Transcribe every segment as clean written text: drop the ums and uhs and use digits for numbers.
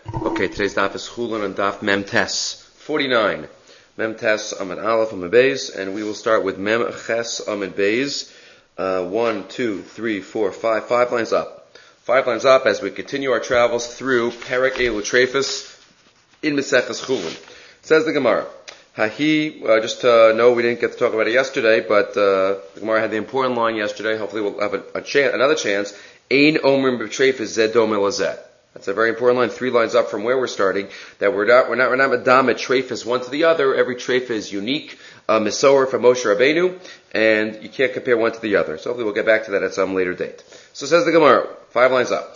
Okay, today's daf is Chulin and daf Mem Tes 49. Mem Tes Amid Aleph Amid Beis, and we will start with Mem Ches Amid Beis. 1, 2, 3, 4, 5. 5 lines up. 5 lines up as we continue our travels through Perek Elu Trefus in Meseches Chulin. Says the Gemara. Just to know, we didn't get to talk about it yesterday, but the Gemara had the important line yesterday. Hopefully we'll have another chance. Ein Omer B'Trefus Zed Dom Elazeh. That's a very important line, 3 lines up from where we're starting, that we're not madam at trefus one to the other. Every trefa is unique, misower from Moshe Rabbeinu, and you can't compare one to the other. So hopefully we'll get back to that at some later date. So says the Gemara, 5 lines up.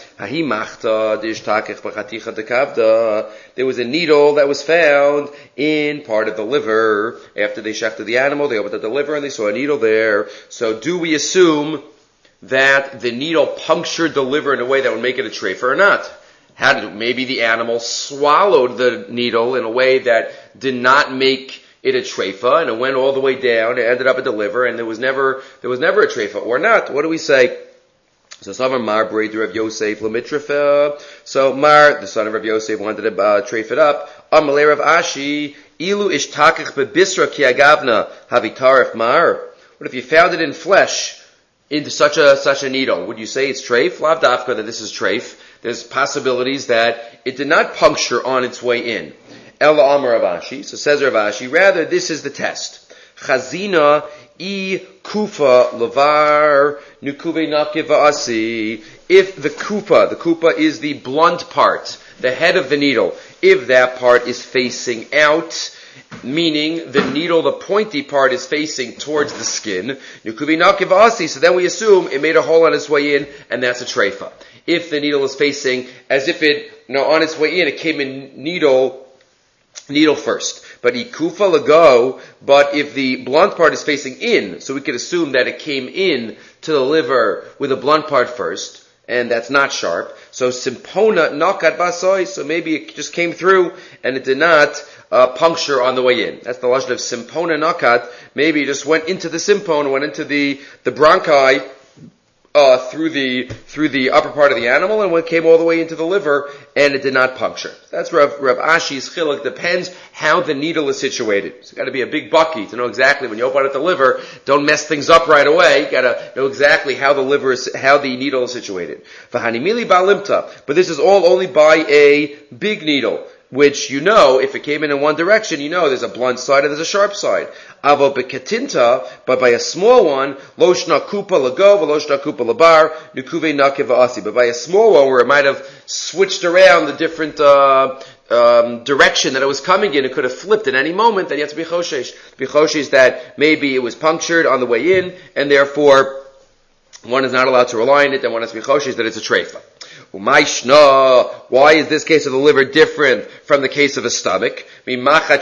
There was a needle that was found in part of the liver. After they shechted the animal, they opened up the liver and they saw a needle there. So do we assume that the needle punctured the liver in a way that would make it a trefa or not? Maybe the animal swallowed the needle in a way that did not make it a treifa, and it went all the way down, it ended up at the liver, and there was never a treifa, or not. What do we say? So Mar Breder of Yosef Lamitrafa. So Mar, the son of Rav Yosef, wanted to treif it up. Amalei Rav Ashi, Ilu ishtakach bebisra ki agavna havitarif Mar. What if you found it in flesh into such a needle? Would you say it's treif? Lav dafka that this is treif. There's possibilities that it did not puncture on its way in. Ela Amar Rav Ashi. So says Rav Ashi, rather this is the test. Chazina I kufa lavar nukuve nakiva asi. If the kupa is the blunt part, the head of the needle, if that part is facing out, meaning the needle, the pointy part is facing towards the skin, nukuve nakiva asi, so then we assume it made a hole on its way in, and that's a treifa. If the needle is facing as if it, on its way in, it came in needle first. But ikufa lago, but if the blunt part is facing in, so we could assume that it came in to the liver with the blunt part first, and that's not sharp. So simpona nakat basoi, so maybe it just came through and it did not puncture on the way in. That's the lashon of simpona nakat. Maybe it just went into the simpon, went into the bronchi, through the upper part of the animal, and it came all the way into the liver, and it did not puncture. That's Rav Ashi's chiluk. Depends how the needle is situated. It's got to be a big bucky to know exactly when you open up the liver. Don't mess things up right away. You got to know exactly how the needle is situated. V'hanimili ba'limta, but this is all only by a big needle, which if it came in one direction, there's a blunt side and there's a sharp side. Avo bekatinta, but by a small one, loshna kupa lago, loshna kupa labar, nukuve nakiva asi. But by a small one, where it might have switched around the different direction that it was coming in, it could have flipped at any moment, then you have to be choshesh. Be choshesh that maybe it was punctured on the way in, and therefore one is not allowed to rely on it, then one has to be choshesh that it's a treifa. Why is this case of the liver different from the case of the stomach? If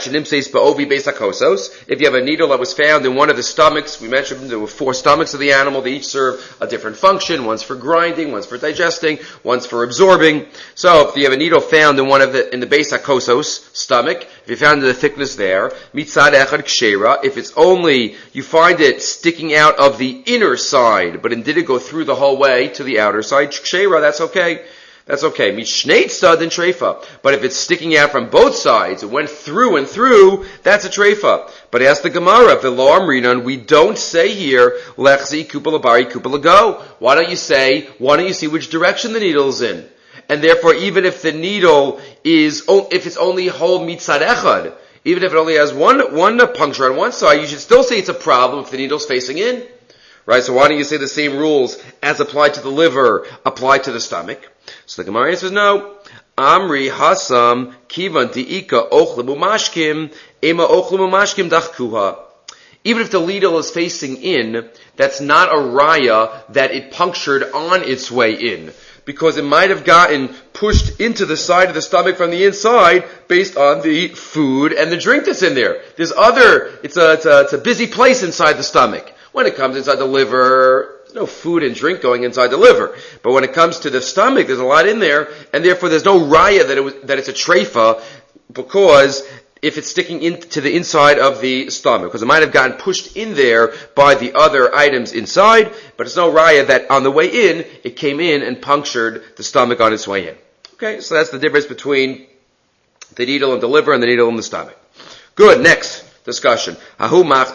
you have a needle that was found in one of the stomachs, we mentioned there were 4 stomachs of the animal, they each serve a different function. One's for grinding, one's for digesting, one's for absorbing. So if you have a needle found in in the Beis HaKosos stomach, if you found the thickness there, mitzad echad kshera, if it's only, you find it sticking out of the inner side, but it didn't go through the whole way to the outer side, kshera, that's okay. That's okay. Mishneit stud and treifa. But if it's sticking out from both sides, it went through and through, that's a treifa. But ask the Gemara, v'lo amrinan, we don't say here, lechzi kupa labari kupa lago. Why don't you see which direction the needle is in? And therefore, even if the needle if it's only whole mitzad echad, even if it only has one puncture on one side, you should still say it's a problem if the needle's facing in. Right? So why don't you say the same rules as applied to the liver apply to the stomach? So the Gemara says no. Amri hasam kivan diika ochlemu mashkim ema ochlemu mashkim dachkuha. Even if the needle is facing in, that's not a raya that it punctured on its way in, because it might have gotten pushed into the side of the stomach from the inside based on the food and the drink that's in there. It's a busy place inside the stomach. When it comes inside the liver, there's no food and drink going inside the liver. But when it comes to the stomach, there's a lot in there, and therefore there's no raya that it's a treifa, because if it's sticking into the inside of the stomach, because it might have gotten pushed in there by the other items inside, but it's no raya that on the way in, it came in and punctured the stomach on its way in. Okay, so that's the difference between the needle in the liver and the needle in the stomach. Good, next discussion. There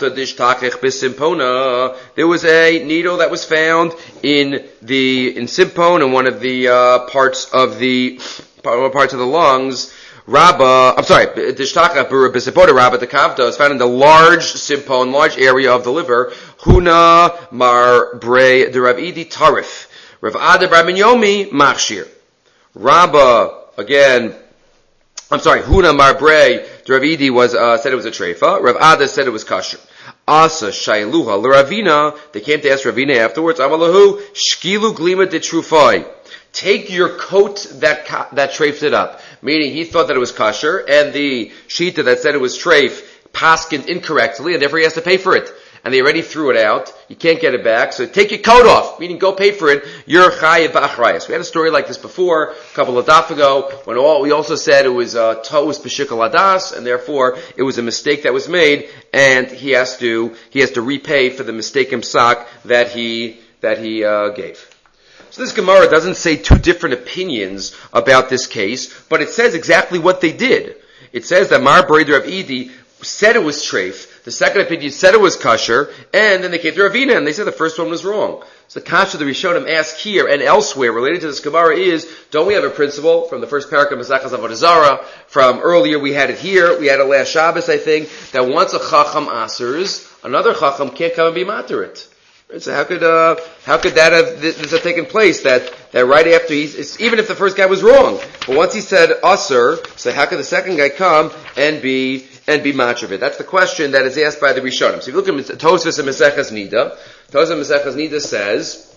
was a needle that was found in Simpon, in one of the parts of the lungs. Dishtaka b'Simpona Rabba the Kavda is found in the large Simpon, large area of the liver. Huna mar bre de Rav Idi tarif. Rav Ada bar Minyomi machshir. Huna mar bre de Rav Idi said it was a treifa. Rav Ada said it was kosher. Asa shayluha l'Ravina. They came to ask Ravina afterwards. Amalahu shkilu glima de trufai. Take your coat that treifed it up. Meaning he thought that it was kosher, and the shita that said it was treif paskined incorrectly, and therefore he has to pay for it. And they already threw it out. You can't get it back, so take your coat off. Meaning go pay for it. You're chayiv b'achrayas. We had a story like this before, a couple of daf ago, when we also said it was to'us b'shikol adas, and therefore it was a mistake that was made, and he has to repay for the mistaken psak that he gave. So this Gemara doesn't say two different opinions about this case, but it says exactly what they did. It says that Mar Breder of Idi said it was treif, the second opinion said it was kosher, and then they came to Ravina and they said the first one was wrong. So the kasha the Rishonim ask here and elsewhere related to this Gemara is, don't we have a principle from the first parak of Masechas Avodah Zarah, from earlier we had it here, we had it last Shabbos I think, that once a chacham asers, another chacham can't come and be mater it. So how could that have taken place? That right after even if the first guy was wrong, but once he said usher, so how could the second guy come and be match of it? That's the question that is asked by the Rishonim. So if you look at Tosfos and Maseches Nida, Tosfos and Maseches Nida says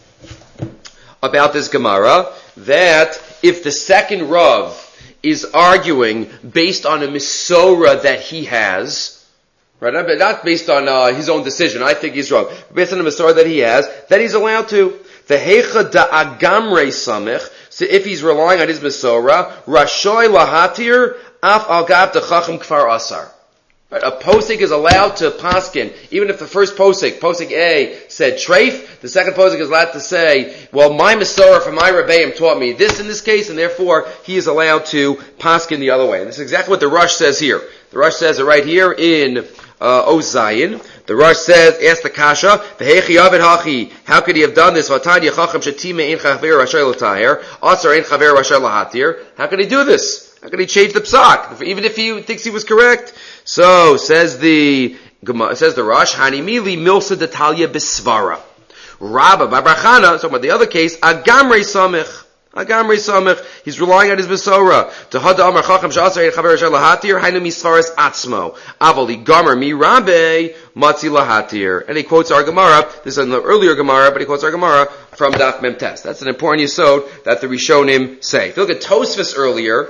about this Gemara that if the second Rav is arguing based on a Misora that he has. Right, not based on his own decision. I think he's wrong. Based on the Masorah that he has, that he's allowed to. The heicha da agamre samich. So if he's relying on his Masorah, rashoy lahatir af al gav de chacham kfar asar. Right, a posik is allowed to paskin, even if the first posik A, said treif, the second posik is allowed to say, well, my Masorah from my Rebbeim taught me this in this case, and therefore he is allowed to paskin the other way. And this is exactly what the Rush says here. The Rush says it right here in Ozayin. The Rush says, ask the Kasha, V'hechi yavid hachi, how could he have done this? V'atan yachacham shetime ein chaver rashay l'taher, asar ein chaver rashay l'hatir. How could he do this? How could he change the psak? Even if he thinks he was correct. So, says the Rush, Hani mili milsa detalya bisvara. Rabba, Babrachana, talking about the other case, agamre samich. Agamri Samich, he's relying on his Besorah. Tehada Amar Chacham Sha'asar Ein Chaver Rashay Lahatir, Hainu Misfaras Atzmo. Avali Gomer Mi Rabbe Matzi Lahatir. And he quotes our Gemara, this is an earlier Gemara, but he quotes our Gemara from Daf Mem Tes. That's an important yesod that the Rishonim say. If you look at Tosfos earlier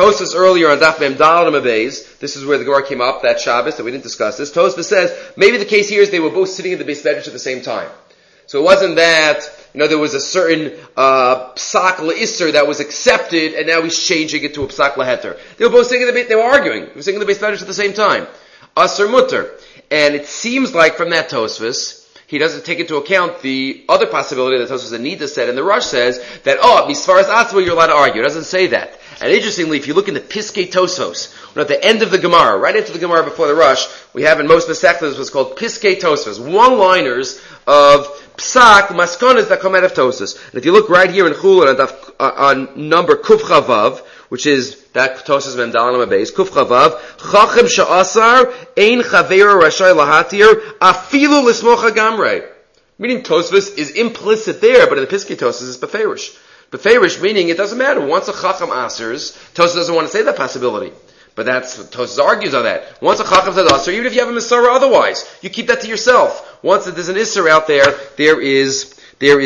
on Daf Mem Daled Mabez, this is where the Gemara came up, that Shabbos, that we didn't discuss this. Tosfos says, maybe the case here is they were both sitting in the Beis Medrash at the same time. So it wasn't that, there was a certain psak l'isser that was accepted, and now he's changing it to a psak l'heter. They were both singing they were arguing. They were singing the Beis Medrash at the same time. Aser mutter. And it seems like from that Tosfos, he doesn't take into account the other possibility that Tosfos Anita said, and the Rush says that, misfaras atzmo, you're allowed to argue. It doesn't say that. And interestingly, if you look in the Piskei Tosfos, at the end of the Gemara, right after the Gemara before the Rush, we have in most Masechtas what's called Piskei Tosfos, one-liners of psak, maskonas that come out of Tosfos. And if you look right here in Chulin on number Kuf Chavav, which is that Tosfos Mem Daled Mabez, Kuf Chavav, Chachem Sha'asar, Ein Chaver Rashay Lahatir, Afilu Lismocha Gamre. Meaning Tosfos is implicit there, but in the Piskei Tosfos it's Beferish. Beferish meaning it doesn't matter. Once a Chacham asers, Tosfos doesn't want to say that possibility. But that's, Tosfos argues on that. Once a Chacham says aser, even if you have a Masorah otherwise, you keep that to yourself. Once there's an Isser out there, there is an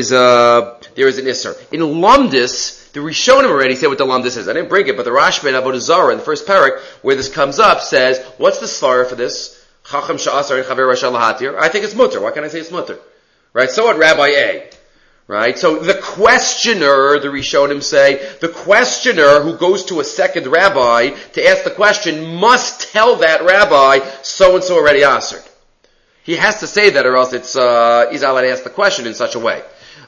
Isser. In Lumdis, the Rishonim already say what the Lumdis is. I didn't bring it, but the Rashba in Avodah Zarah in the first parak, where this comes up, says, what's the svara for this? Chacham sha'asar and chaver rashay lahatir. I think it's mutter. Why can't I say it's mutter? Right? So what, Rabbi A? Right? So the questioner, the Rishonim say, the questioner who goes to a second rabbi to ask the question must tell that rabbi, so-and-so already answered. He has to say that or else he's allowed to ask the question in such a way.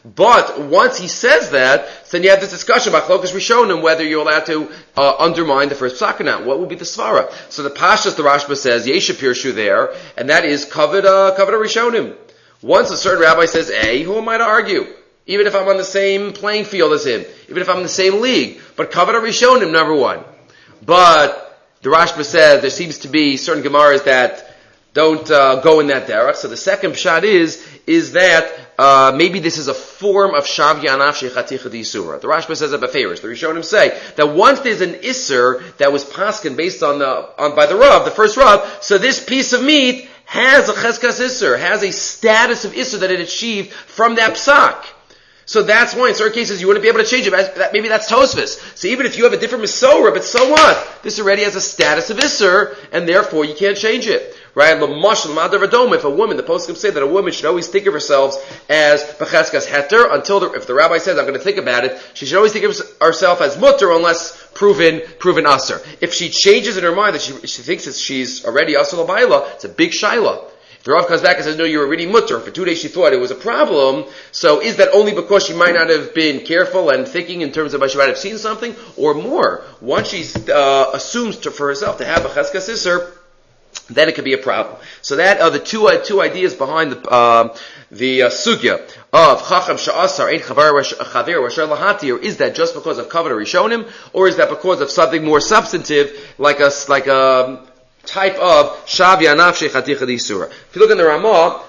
But once he says that, then you have this discussion about Chlokas Rishonim, whether you're allowed to undermine the first psak or not. What would be the svara? So the Pashas, the Rashba says, Yesha Pirshu there, and that is covered Rishonim. Once a certain rabbi says A, who am I to argue? Even if I'm on the same playing field as him, even if I'm in the same league. But covered Rishonim, number one. But the Rashba says there seems to be certain Gemaras that don't go in that derech. So the second pshat is that maybe this is a form of shav yanav shechaticha d'isura. The Rashba says that beferish. The Rishonim say that once there's an isser that was paskin based by the Rav, the first Rav, so this piece of meat has a cheskas isser, has a status of isser that it achieved from that psak. So that's why in certain cases you wouldn't be able to change it. Maybe that's Tosfos. So even if you have a different Mesorah, but so what? This already has a status of Isser, and therefore you can't change it. Right? If a woman, the poskim say that a woman should always think of herself as Becheskas Heter, if the rabbi says, I'm going to think about it, she should always think of herself as Mutter unless proven Asr. If she changes in her mind that she thinks that she's already Asr L'Baila, it's a big Shaila. If the Rav comes back and says, no, you're already mutter, for 2 days she thought it was a problem, so is that only because she might not have been careful and thinking in terms of she might have seen something, or more? Once she assumes for herself to have a cheskas isser, then it could be a problem. So that are the two ideas behind the sugya of Chacham Sha'asar Ein Chaver Rasher Lahatir. Is that just because of Kavod Rishonim, or is that because of something more substantive, like a type of Shav Yanav Shechaticha D'Isura? If you look in the Ramah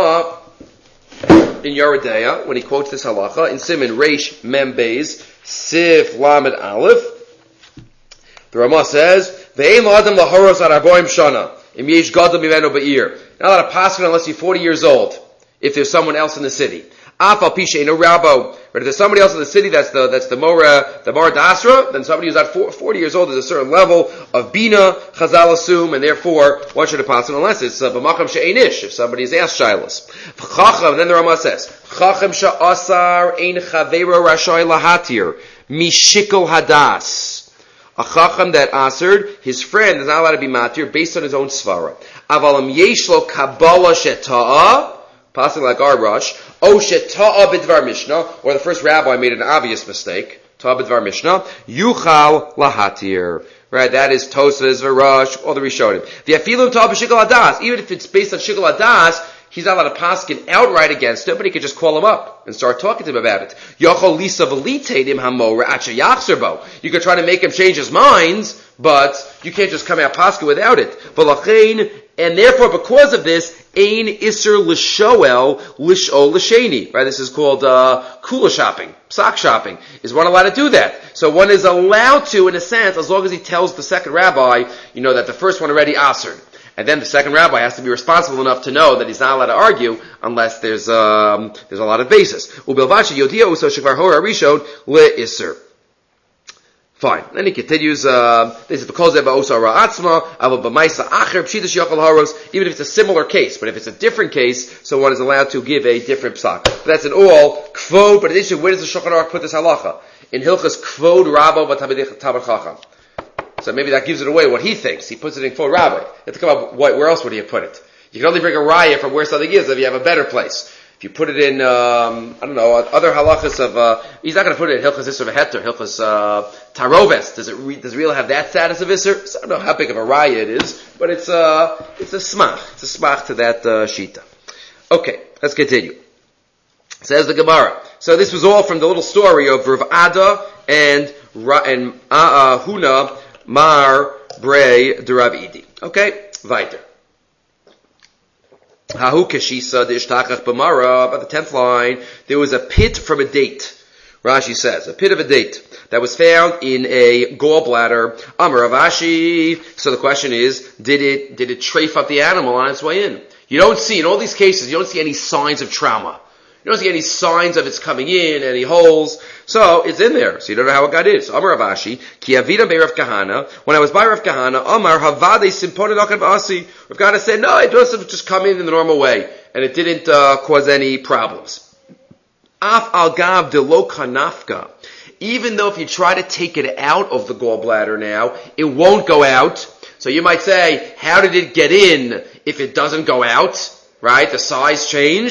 in Yeridea, when he quotes this halacha, in Siman Reish Mem Beis, Sif Lamed Aleph, the Ramah says, Ve'ein la'adam lahoros ad arboim shana, im yesh gadol mimeno ba'ir. Not allowed to pass it unless you're 40 years old, if there's someone else in the city. Afal pisha no rabo. But if there's somebody else in the city that's the Mora Dasra, then somebody who's at 40 years old is a certain level of bina, chazal assume, and therefore one should pass it unless it's b'makam she'einish, if somebody is asked shilas. Chacham, then the Ramah says, Chacham sha'asar ein chavero rashay lahatir mishikol hadas. A chacham that answered, his friend is not allowed to be matir based on his own svara. Avalam yeshlo kabbalah sheta'a, passing like our rush, O sheta'a bidvar mishnah, or the first rabbi made an obvious mistake, ta'a bidvar mishnah, yuchal lahatir. Right, that is Tosfos, Varash, all the Rishonim. The afilim ta'a b'shikol hadas, even if it's based on shikol hadas, he's not allowed to paskin outright against it, but he could just call him up and start talking to him about it. Yochol lisa v'liteidim hamora acha yachzerbo. You could try to make him change his minds, but you can't just come out paskin without it. V'lachein, and therefore, because of this, ein iser l'shoel l'shol l'sheni. Right, this is called kula shopping, sock shopping. Is one allowed to do that? So one is allowed to, in a sense, as long as he tells the second rabbi, that the first one already answered. And then the second rabbi has to be responsible enough to know that he's not allowed to argue unless there's a lot of basis. Fine. Then he continues, this is because even if it's a similar case, but if it's a different case, so one is allowed to give a different psak. That's in all kvod, but in addition, where does the Shulchan Aruch put this halacha? In Hilchas kvod rabba v'tamid chacham. So maybe that gives it away what he thinks. He puts it in kvod rabba. You have to come up, where else would he have put it? You can only bring a raya from where something is if you have a better place. If you put it in, other halachas of, he's not going to put it in Hilchas Isser V'Heter, Hilchas Taroves. Does it really have that status of Isser? So I don't know how big of a raya it is, but it's a smach. It's a smach to that shita. Okay, let's continue. Says the Gemara. So this was all from the little story of Rav Ada and Huna Mar Brei de Rav Idi. Okay, weiter. Hahu keshisa de'ishtachach b'mara, by the 10th line, there was a pit from a date. Rashi says, a pit of a date that was found in a gallbladder. Amar Ravashi. So the question is, did it trafe up the animal on its way in? You don't see, in all these cases, you don't see any signs of trauma. You don't see any signs of it's coming in, any holes. So it's in there. So you don't know how it got in. So Amar Ravashi, ki avida bei Rav Kahana. When I was by Rav Kahana, Amar havade simpone dakan ba'asi. Rav Kahana said, no, it doesn't just come in the normal way, and it didn't cause any problems. Af al gav de lo kanafka. Even though if you try to take it out of the gallbladder now, it won't go out. So you might say, how did it get in if it doesn't go out? Right? The size changed.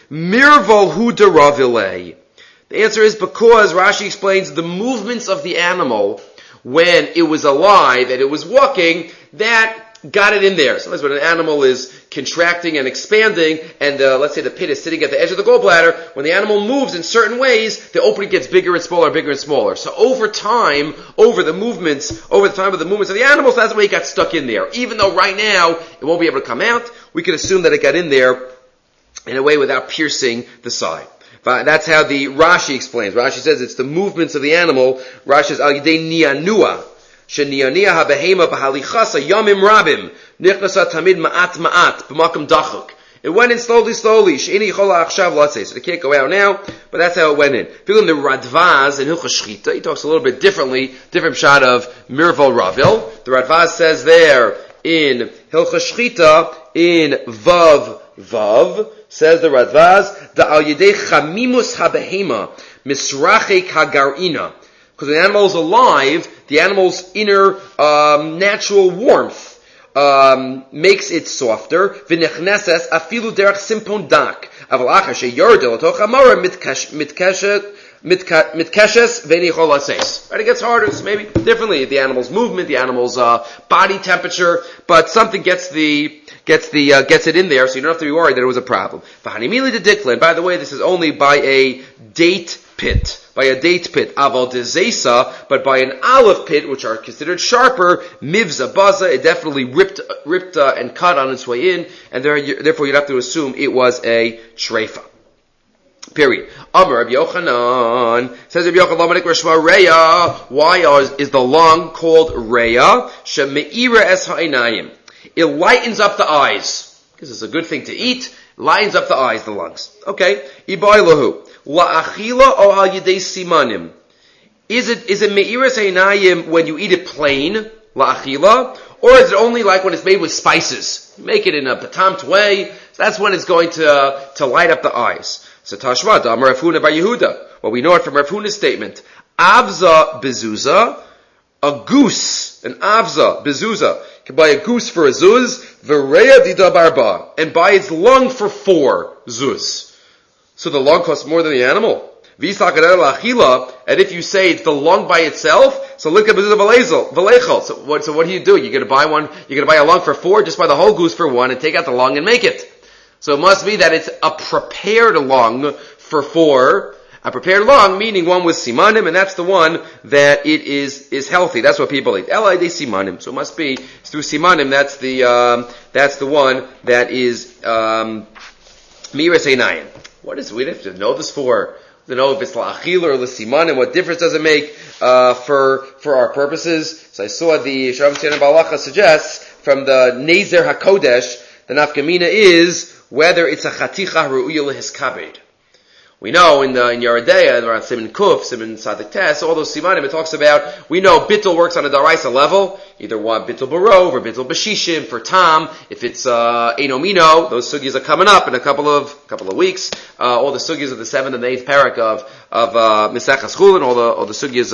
Mirval hu deravile. The answer is because Rashi explains the movements of the animal when it was alive and it was walking, that got it in there. Sometimes when an animal is contracting and expanding, and let's say the pit is sitting at the edge of the gallbladder, when the animal moves in certain ways, the opening gets bigger and smaller, bigger and smaller. So over time, over the time of the movements of the animals, that's why it got stuck in there. Even though right now it won't be able to come out, we can assume that it got in there in a way without piercing the side. That's how the Rashi explains. Rashi says it's the movements of the animal. Rashi says, Al Yidei Niyanua. Sheniania habehema b'halichasa yamim rabim nichnasa tamid ma'at b'makam dachuk. It went in slowly. She'ini yichola achshav latzei. So they can't go out now, but that's how it went in. Feeling the Radvaz in Hilchos Shchita, he talks a little bit differently, different shot of Mirval Ravil. The Radvaz says there in Hilchos Shchita in Vav says the Radvaz da al yedei chamimus habehema misrachek hagarina. Because the animal is alive, the animal's inner natural warmth makes it softer. V'nechneses afilu derech simpon dak. Aval achar sheyordel otoch amara mitkeshes v'nichol aseis. Right, it gets harder, so maybe differently. The animal's movement, the animal's body temperature, but something gets it in there, so you don't have to be worried that it was a problem. V'hanimili de diklin. By the way, this is only by a date pit. Aval dezesa, but by an olive pit, which are considered sharper, mivza baza, it definitely ripped and cut on its way in, and therefore you'd have to assume it was a shreifa. Period. Amar Rabbi Yochanan, says Rabbi Yochanan, Lamadik Rashma Reya, why is the lung called Reya? Shemeira es ha'inayim. It lightens up the eyes. Because it's a good thing to eat, lightens up the eyes, the lungs. Okay. Ibai lahu. La'achila or al yedei simanim. Is it me'iras einayim when you eat it plain, la'achila, or is it only like when it's made with spices? You make it in a patam way, so that's when it's going to light up the eyes. So Tashma, Amar Rav Huna bar Yehuda. Well, we know it from Rav Huna's statement. Avza bezuza, a goose, an avza bezuza, can buy a goose for a zuz, v'reya dida barba, and buy its lung for 4 zuz. So the lung costs more than the animal. And if you say it's the lung by itself, so look at the So what do? You're gonna buy a lung for 4, just buy the whole goose for 1 and take out the lung and make it. So it must be that it's a prepared lung for 4. A prepared lung, meaning one with simanim, and that's the one that it is healthy. That's what people eat. Elai de simanim. So it must be through simanim. That's the one that is miras einayim. We have to know this for, to know if it's la'achil or l'siman, and what difference does it make, for our purposes. So I saw the Shalom Tzionim Balacha suggests from the Nezer HaKodesh, the nafkamina is whether it's a chaticha ru'uya lehiskabed. We know in Yeridea, around Siman Kuf, Siman Sadik Tes, all those simanim it talks about, we know bittul works on a daraisa level, either one bittul barov or bittul bashishim for tam. If it's enomino, those sugyas are coming up in a couple of weeks. All the sugyas of the 7th and the 8th parak of Mesechas Chulin, all the sugyas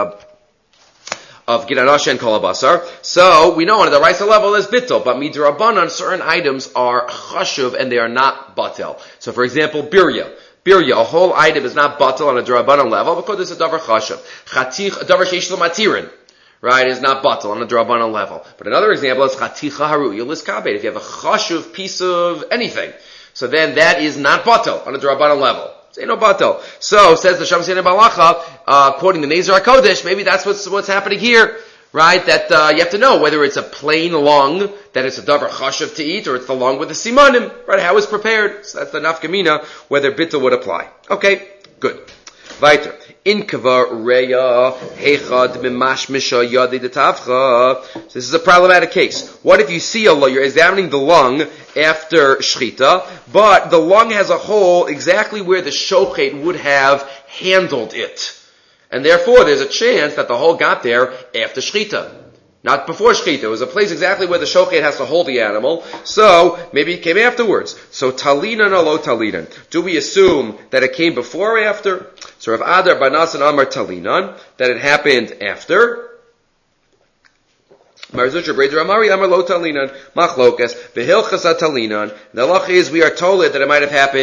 of Gidanasha and Kolabasar. So we know on the daraisa level there's bittul, but midrabanan certain items are chashuv and they are not batel. So for example, birya, a whole item is not batal on a drabanan level because it's a davar chashav. Chatich, a davar sheish l'matirin, right, is not batal on a drabanan level. But another example is chaticha haru'ya l'skabed. If you have a chashuv piece of anything, so then that is not batal on a drabanan level. Say no batal. So says the Shalom Tzionim Balacha, quoting the Nezer HaKodesh, maybe that's what's happening here. Right, that you have to know whether it's a plain lung that it's a davar chashav to eat, or it's the lung with the simanim. Right, how it's prepared. So that's the nafkamina whether bittul would apply. Okay, good. Weiter. In kavar reya hechad mimash misha yadi detavcha. So this is a problematic case. What if you see you're examining the lung after shchita, but the lung has a hole exactly where the shochet would have handled it? And therefore, there's a chance that the hole got there after shchita, not before shchita. It was a place exactly where the shochet has to hold the animal. So maybe it came afterwards. So talinan or lo talinan? Do we assume that it came before or after? So Rav Adar bar Nasan Amar talinan, that it happened after. Marzusha Breder Amari Amar lo talinan machlokas behilchas talinan. The halacha is we are told that it might have happened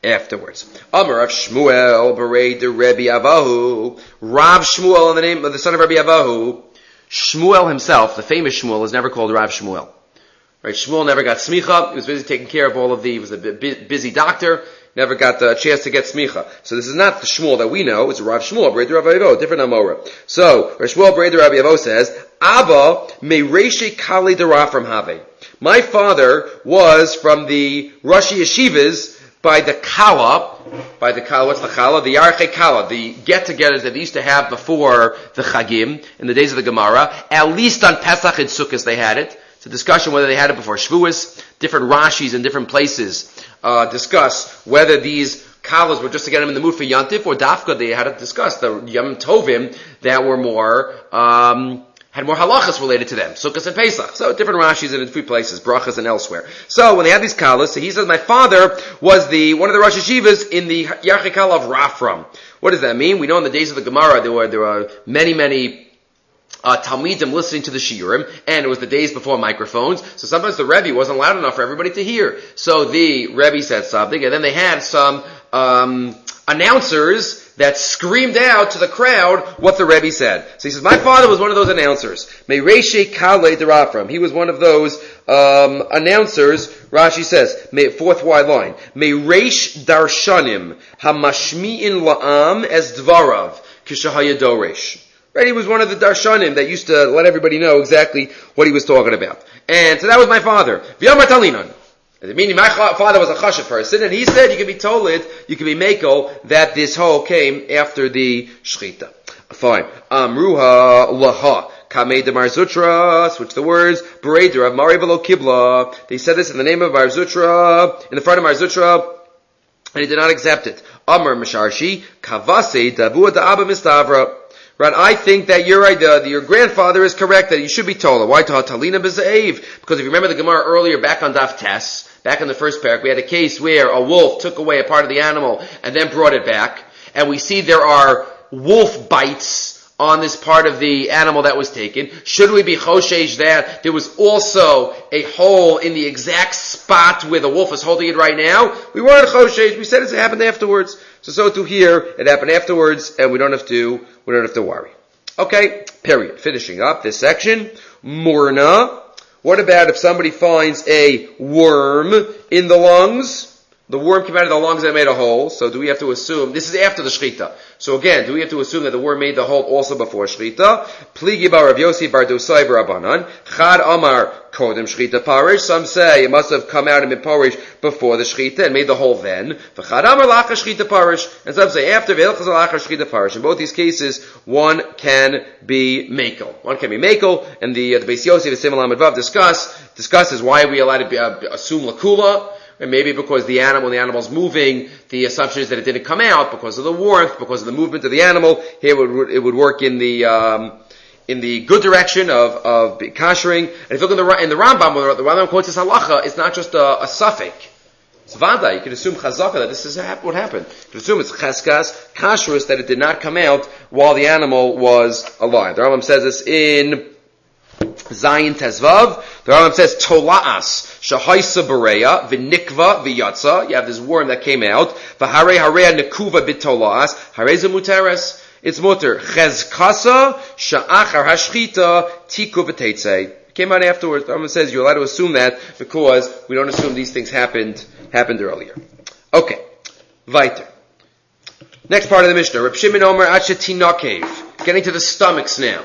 afterwards. Amar Rav Shmuel Berei de Rebbe Avahu. Rav Shmuel, in the name of the son of Rebbe Avahu. Shmuel himself, the famous Shmuel, is never called Rav Shmuel. Right? Shmuel never got smicha. He was busy taking care of all of he was a busy doctor. Never got the chance to get smicha. So this is not the Shmuel that we know. It's Rav Shmuel Berei de Rabbi Avo, different Amora. So Rav Shmuel Berei de Rabbi Avo says, Abba Meireshe Kali de Rafram Have. My father was from the Rosh Yeshivas by the Kala, what's the Kala? The Yarchei Kala, the get-togethers that they used to have before the Chagim, in the days of the Gemara. At least on Pesach and Sukkot they had it. It's a discussion whether they had it before Shavuos. Different Rashis in different places discuss whether these Kalas were just to get them in the mood for Yantif, or Dafka they had to discuss the Yom Tovim that were more had more halachas related to them, Sukkot and Pesach. So different Rashis in three places, Brachas and elsewhere. So when they had these Kalas, so he says, my father was one of the Rosh Yeshivas in the Yarchei Kala of Rafram. What does that mean? We know in the days of the Gemara there were many Talmidim listening to the Shiurim, and it was the days before microphones, so sometimes the Rebbe wasn't loud enough for everybody to hear. So the Rebbe said something, and then they had some announcers that screamed out to the crowd what the Rebbe said. So he says, my father was one of those announcers. Meireshe Kale de Rafram. He was one of those announcers. Rashi says, fourth wide line, Meiresh Darshanim Hamashmi'in La'am Es Dvarav Kishahaya Doresh. Right, he was one of the darshanim that used to let everybody know exactly what he was talking about. And so that was my father. V'yamar talinon. Meaning my father was a chashav person, and he said you can be told, you can be makel, that this whole came after the shchita. Fine. Amruha laha. Kamei de Marzutra, switch the words. Berei de Rav Mari v'lo kibla. They said this in the name of Marzutra, in the front of Marzutra, and he did not accept it. Amar Misharshi, kavase davua da'aba mistavra. Right, I think that you're right, your grandfather is correct, that you should be told. Why talina b'za'ev? Because if you remember the Gemara earlier, back on Daf Tes, back in the first parak, we had a case where a wolf took away a part of the animal and then brought it back, and we see there are wolf bites on this part of the animal that was taken. Should we be choshesh that there was also a hole in the exact spot where the wolf is holding it right now? We weren't choshesh. We said it happened afterwards. So too here, it happened afterwards, and we don't have to worry. Okay, period. Finishing up this section. Murna. What about if somebody finds a worm in the lungs? The worm came out of the lungs and made a hole. So do we have to assume, this is after the shchita. So again, do we have to assume that the worm made the hole also before shchita? Pligi bar Rav Yossi bar Dosai bar Rabbanan. Chad Amar kodem shchita parish. Some say it must have come out and been parish before the shchita and made the hole then. V'chad Amar lacha shchita parish. And some say after ve'ilchaz lacha shchita parish. In both these cases, one can be makel. And the Beis Yossi, the Simon Lamed Vav discusses why we allowed to assume lakula. And maybe because when the animal's moving, the assumption is that it didn't come out because of the warmth, because of the movement of the animal. Here it would work in the good direction of kashering. And if you look in the Rambam, where the Rambam quotes this halacha, it's not just a suffix. It's vada. You can assume chazaka that this is what happened. You can assume it's cheskas, kashrus, that it did not come out while the animal was alive. The Rambam says this in Zayin Tezvav. The Rambam says tola'as shahaisa bereya v'nikva v'yatza. You have this worm that came out. V'harei hareya nekuva b'tola'as harei muteres. It's muter. Chezkasa sha'achar hashchita tiku v'teitzei. Came out afterwards. The Rambam says you're allowed to assume that because we don't assume these things happened earlier. Okay, weiter. Next part of the Mishnah. Reb Shimon Omer Achetinakev. Getting to the stomachs now.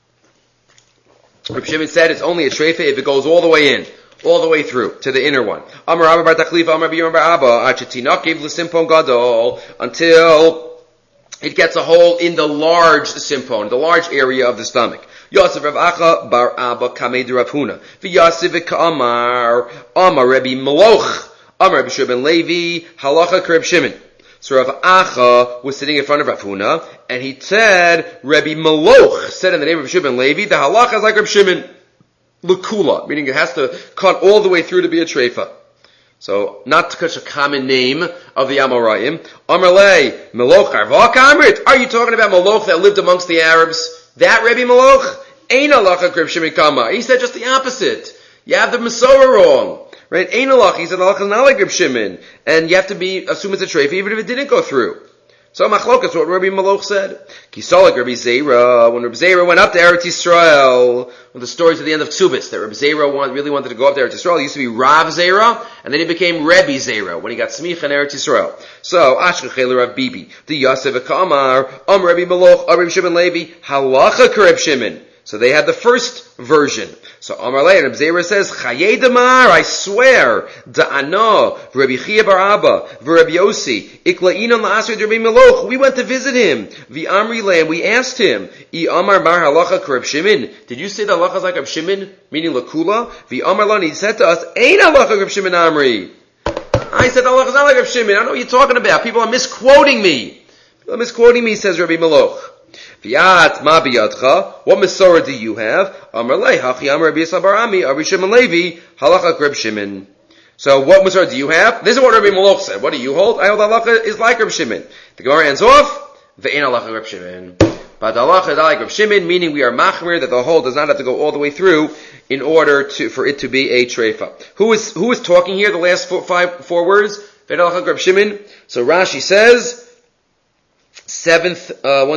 Reb Shimon said it's only a treifa if it goes all the way in, all the way through to the inner one. Amar Abba bar Tachlifa, Amar Biyam bar Abba, Achetinakev l'simpon gadol, until it gets a hole in the large simpon, the large area of the stomach. Yosef Rav Acha bar Abba kamei de Rav Huna. V'Yosef v'Ka'amar, Amar Rebbe Meloch, Amar Rebbe Shimon Levi, halacha k'Reb Shimon. So Rav Acha was sitting in front of Rav Huna, and he said, Rebbe Meloch said in the name of Shimon Levi, the halacha is like Reb Shimon, l'kula, meaning it has to cut all the way through to be a treifa. So, not such a common name of the Amorayim. Amarle, Meloch Arvak Amrit. Are you talking about Meloch that lived amongst the Arabs? That Rebbe Meloch? Ein halacha Reb Shimon Kama. He said just the opposite. You have the Masorah wrong. Right? Ein halach, he said halach is not like Reb Shimon. And you have to assume it's a treifa even if it didn't go through. So machlokas, what Rabbi Maloch said. Kisolik Rabbi Zera, when Rabbi Zera went up to Eretz Yisrael, the stories at the end of Ksubis, that Rabbi Zera really wanted to go up to Eretz Yisrael. He used to be Rav Zera, and then he became Rebbe Zera when he got smicha in Eretz Yisrael. So, Ashkechel Rav Bibi, the Yosef Kamar, Rabbi Maloch, Rabbi Shimon Levi, Halacha Reb Shimon. So they had the first version. So Amar Lei, Reb Zera says, Chaye Damar, I swear, Da'ano, Rabbi Chia bar Abba, Rabbi Yossi, Ikla'inam la'asri Rabbi Meloch, we went to visit him, V'amri Le, and we asked him, I Amar Mar Halacha Reb Shimon, did you say the halacha is like Reb Shimon, meaning Lakula? V'amar Lan, he said to us, Ein halacha Reb Shimon Amri. I said the halacha is not like Reb Shimon, I don't know what you're talking about, people are misquoting me. Says Rabbi Meloch. Fiat ma biyadcha, what Masorah do you have? Amar lei, hachi amar Rabbi Yisrael bar Ami, Rabbi Shimon Levi, halacha Reb Shimon. So what Masorah do you have? This is what Rabbi Maloch said. What do you hold? I hold halacha is like Reb Shimon. The Gemara ends off, ve'en halacha Reb Shimon. But the halacha is like Reb Shimon, meaning we are machmir that the whole does not have to go all the way through in order for it to be a treifa. Who is talking here? The last four words? Ve'en halacha Reb Shimon. So Rashi says, seventh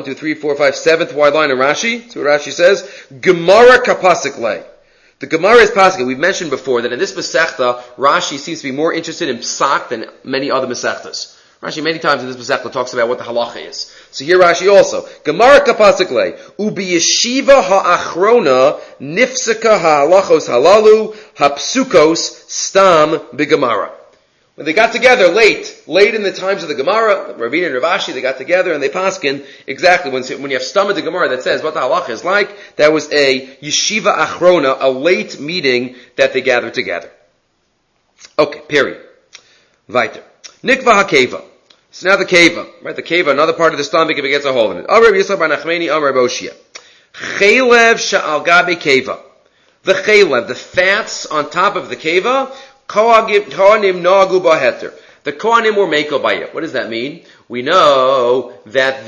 wide line in Rashi. That's what Rashi says. Gemara kapasik le. The Gemara is pasuk. We've mentioned before that in this Masechta, Rashi seems to be more interested in psak than many other Masechtas. Rashi many times in this Masechta talks about what the halacha is. So here Rashi also. Gemara kapasik le. Ubi yeshiva ha'achrona nifsaka ha'alachos halalu ha'psukos stam b'gemara. When they got together late in the times of the Gemara, Ravina and Rav Ashi, they got together and they paskin exactly when you have stomach the Gemara that says what the halacha is like. That was a yeshiva achrona, a late meeting that they gathered together. Okay, period. Weiter. Nikva hakeva. So now the keva, right? The keva, another part of the stomach if it gets a hole in it. Amar Rabbi Yisrael bar Nachmani, Amar Rabbi Oshia. Chelev sha'al gabe keva. The chelev, the fats on top of the keva. Kohanim nagu baheter. The Kohanim were meko by it. What does that mean? We know that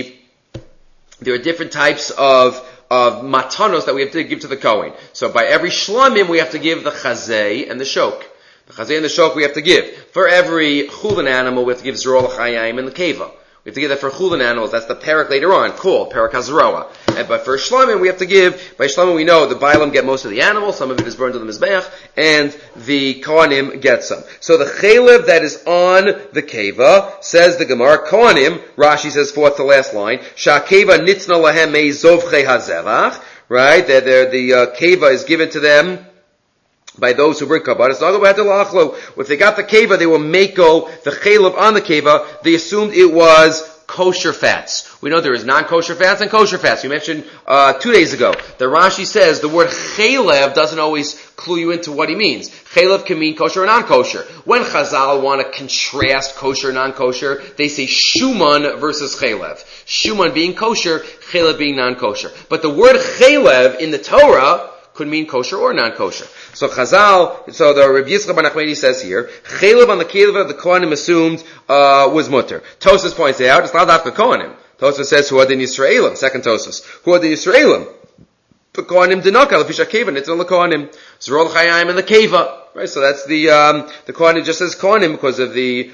there are different types of matanos that we have to give to the Kohen. So by every shlamim we have to give the chazeh and the shok. The chazeh and the shok we have to give. For every chulin animal we have to give zerol l'chayim and the keva. We have to give that for chulin animals. That's the parak later on, called parak hazaroa. But for shlamim, we have to give, by shlamim we know the bailam get most of the animal, some of it is burned to the mizbeach, and the kohanim get some. So the chelev that is on the keva, says the Gemara, kohanim, Rashi says fourth to last line, sha'keva nitzna lahem me'zovchei hazevach, right, that the keva is given to them by those who bring kabbalah. If they got the keva, they will mako the chelev on the keva. They assumed it was kosher fats. We know there is non-kosher fats and kosher fats. We mentioned 2 days ago. The Rashi says the word chelev doesn't always clue you into what he means. Chelev can mean kosher or non-kosher. When Chazal want to contrast kosher and non-kosher, they say shuman versus chelev. Shuman being kosher, chelev being non-kosher. But the word chelev in the Torah could mean kosher or non-kosher. So the Rabbi Yisrael bar Nachmani says here, chelev on the keva the Kohanim assumed was mutter. Tosfos points out it's not after Kohanim. Tosfos says who are the Yisraelim. Second Tosfos, who are the Yisraelim? The Kohanim dinaka lefisha keva it's on the Kohanim zerol chayim and the keva. Right. So that's the Kohanim just says Kohanim because of the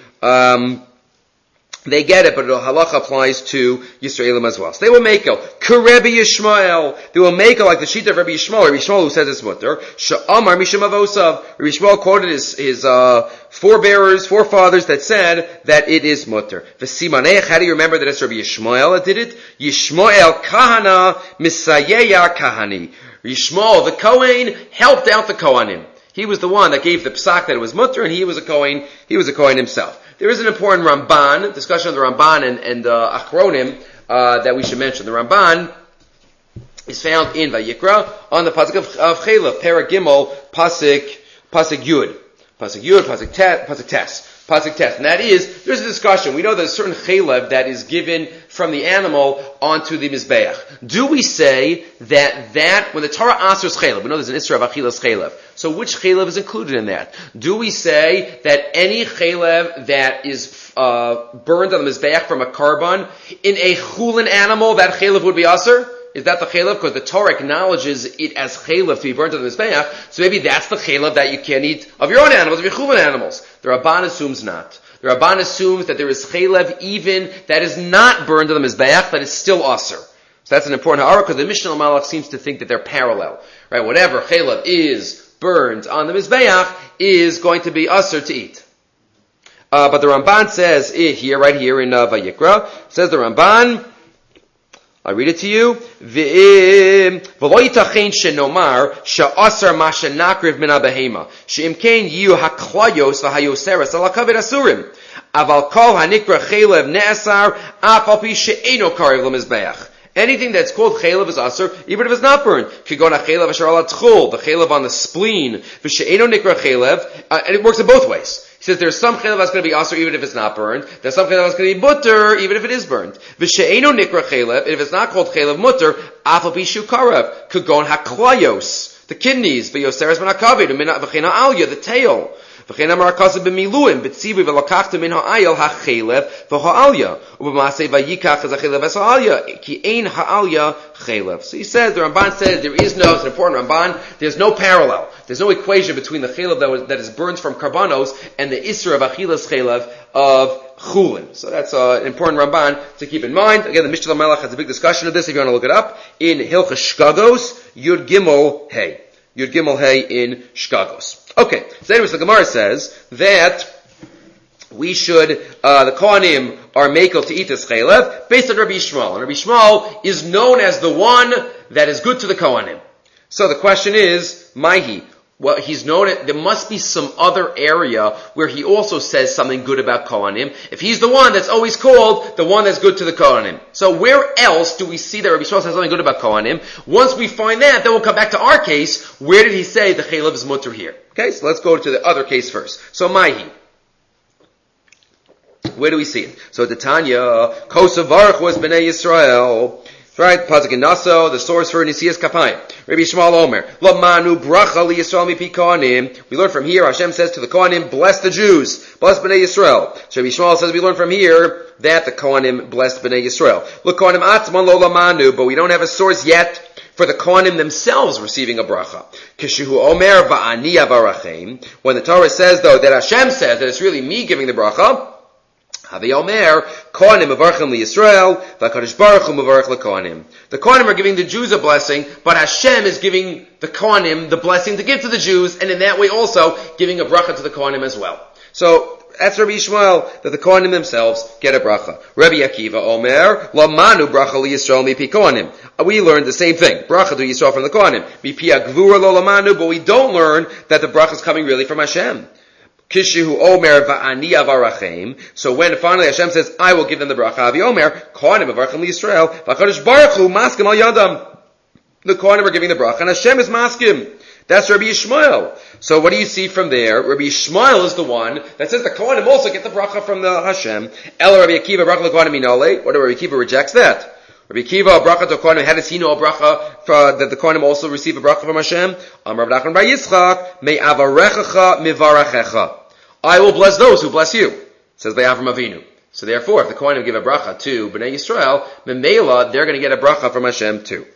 they get it, but the halacha applies to Yisraelim as well. So they will make it. Rebbe Yishmael. They will make it like the sheet of Rebbe Yishmael. Rebbe Yishmael who says it's mutter. Sha'amar mishum avosav. Rebbe Yishmael quoted his forefathers that said that it is mutter. V'simanech, how do you remember that it's Rebbe Yishmael that did it? Yishmael kahana misayeya kahani. Yishmael, the Kohen, helped out the Kohanim. He was the one that gave the psak that it was mutter, and he was a Kohen himself. There is an important Ramban, discussion of the Ramban and Achronim, that we should mention. The Ramban is found in Vayikra on the pasuk of Chelev, Perek Gimel, pasuk Yud. Pasuk Yud, pasuk Tes. And that is, there's a discussion. We know there's a certain Chelev that is given from the animal onto the Mizbeach. Do we say that when the Torah answers Chelev, we know there's an Isra of Achilas Chelev. So which Chelev is included in that? Do we say that any Chelev that is burned on the Mizbeach from a carbon, in a chulin animal, that Chelev would be Aser? Is that the chaylev? Because the Torah acknowledges it as chaylev to be burnt on the Mizbeach, so maybe that's the chaylev that you can't eat of your own animals, of your chuvan animals. The Ramban assumes not. The Ramban assumes that there is chaylev even that is not burned on the Mizbeach, that is still aser. So that's an important ha'ara, because the Mishnah Malach seems to think that they're parallel. Right? Whatever chaylev is burned on the Mizbeach is going to be aser to eat. But the Ramban says here, right here in Vayikra, says the Ramban, I'll read it to you. V'lo yitachen shenomar she'asar ma shenakriv min ha'behema she'im ken yiyu haklayos v'hayoseres ala kaved asurim aval kol hanikra chaylev ne'asar af al pi she'eno karev l'mizbeach. Anything that's called chaylev is aser, even if it's not burned. Kigon ha'chaylev asher ala tchul, the chaylev on the spleen, v'she'eno nikra chaylev, and it works in both ways. He says there's some chaylev that's going to be aser even if it's not burned. There's some chaylev that's going to be mutter even if it is burned. V'she'eno nikra chaylev, if it's not called chaylev mutter, afal pishu karev, kagon haklayos, the kidneys, v'yoseres ben hakavid, v'chena alya, the tail. V'chena marakasa b'miluim, b'tzivi v'lakachta min ha'ayel ha'chaylev v'ha'alya, u'b'masei v'yikach az ha'chaylev v'ha'alya, ki ein ha'alya chaylev. So he says, the Ramban says, there is no, it's an important Ramban, there's no parallel. There's no equation between the chaylev that is burnt from karbanos and the isra of achilas chaylev of chulin. So that's an important Ramban to keep in mind. Again, the Mishnah Melech has a big discussion of this if you want to look it up. In Hilchas Shkagos, Yud Gimel Hey. Yud Gimel Hey in Shkagos. Okay, so anyways, the Gemara says that we should, the Kohanim are makel to eat this chaylev based on Rabbi Yishmael. And Rabbi Yishmael is known as the one that is good to the Kohanim. So the question is, Maihi, well, he's known it, there must be some other area where he also says something good about Kohanim. If he's the one that's always called the one that's good to the Kohanim. So where else do we see that Rabbi Yishmael says something good about Kohanim? Once we find that, then we'll come back to our case. Where did he say the chaylev is mutter here? Okay, so let's go to the other case first. So Maihi. Where do we see it? So the Tanya, Kosav Baruch was Bnei Yisrael. Right, Pasuk in Naso, the source for Nisias Kapayim. Rabbi Yishmael Omer, Lo manu bracha li Yisrael mipi Kohanim. We learn from here, Hashem says to the Kohanim, bless the Jews, bless Bnei Yisrael. So Rabbi Yishmael says we learn from here that the Kohanim blessed Bnei Yisrael. Look, Kohanim atzman lo lamanu, but we don't have a source yet for the Kohanim themselves receiving a bracha. Kishu Omer va'ani avarachem. When the Torah says though that Hashem says that it's really me giving the bracha, Havi Omer, Kohanim mevarchim liYisrael, v'Hakadosh Baruch Hu mevarch leKohanim. The Kohanim are giving the Jews a blessing, but Hashem is giving the Kohanim the blessing to give to the Jews, and in that way also giving a bracha to the Kohanim as well. So that's Rabbi Yishmael, that the Kohanim themselves get a bracha. Rabbi Akiva Omer, Lo manu bracha liYisrael mipi Kohanim. We learned the same thing. Bracha to Yisrael from the Kohanim. Mipi agvura lo lamanu, but we don't learn that the bracha is coming really from Hashem. Kishu Omer va'ani avarachem. So when finally Hashem says, I will give them the bracha, Avi Omer, Kohanim avarachem liYisrael, v'Hakadosh Baruch Hu maskim al yadam. The Kohanim are giving the bracha, and Hashem is maskim. That's Rabbi Yishmael. So what do you see from there? Rabbi Yishmael is the one that says the Kohanim also get the bracha from the Hashem. El Rabbi Akiva bracha l'Kohanim minole. What do Rabbi Akiva rejects that? Rabbi Akiva, a bracha to Kohanim, how does he know a bracha that the Kohanim also receive a bracha from Hashem? Amar Rav Nachman bar Yitzchak, me avarechecha mivarachecha. I will bless those who bless you, says by Avram Avinu. So therefore, if the Kohanim give a bracha to Bnei Yisrael, Memela, they're going to get a bracha from Hashem too.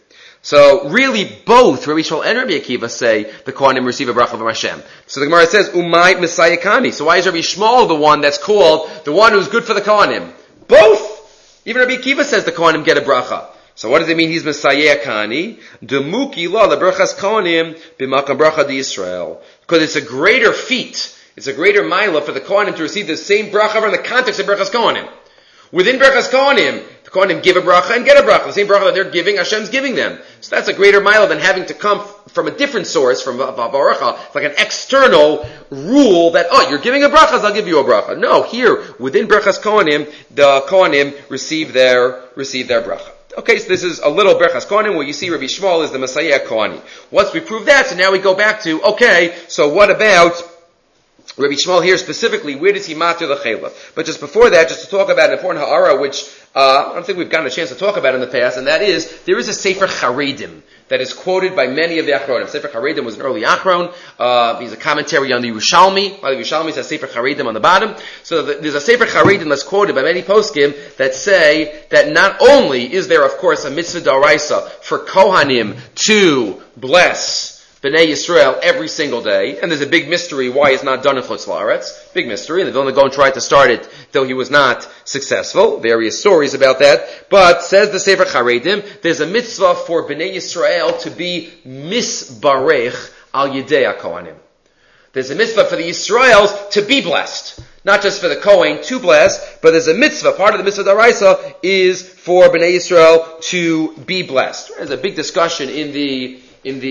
So really both Rabbi Yishmael and Rabbi Akiva say the Kohanim receive a bracha from Hashem. So the Gemara says, Umay Messiah Kani. So why is Rabbi Yishmael the one that's called the one who's good for the Kohanim? Both! Even Rabbi Akiva says the Kohanim get a bracha. So what does it mean he's Messiah Kani? Demuki la lebrachas Kohanim b'makam bracha di Yisrael. Because it's a greater feat. It's a greater milah for the Kohanim to receive the same bracha in the context of Brachas Kohanim. Within Brachas Kohanim, the Kohanim give a bracha and get a bracha. The same bracha that they're giving, Hashem's giving them. So that's a greater milah than having to come from a different source, from a bracha. It's like an external rule that, you're giving a bracha, I'll give you a bracha. No, here, within Brachas Kohanim, the Kohanim receive their bracha. Okay, so this is a little Brachas Kohanim where you see Rabbi Yishmael is the Messiah Kohani. Once we prove that, so now we go back to, okay, so what about Rabbi Shmuel here specifically, where does he matir the chayla? But just before that, just to talk about an important ha'ara, which I don't think we've gotten a chance to talk about in the past, and that is, there is a Sefer Charedim that is quoted by many of the Achronim. Sefer Charedim was an early Achron. He's a commentary on the Yerushalmi. The Yerushalmi says Sefer Charedim on the bottom. So there's a Sefer Charedim that's quoted by many poskim that say that not only is there, of course, a mitzvah d'oraisa for Kohanim to bless Bnei Yisrael every single day, and there's a big mystery why it's not done in Chutz La'aretz. Big mystery, and the Vilna Gaon tried to start it, though he was not successful. Various stories about that. But, says the Sefer Charedim, there's a mitzvah for Bnei Yisrael to be misbarech al Yidei HaKohanim. There's a mitzvah for the Yisraels to be blessed. Not just for the Kohen to bless, but there's a mitzvah. Part of the mitzvah d'oraisa is for Bnei Yisrael to be blessed. There's a big discussion in the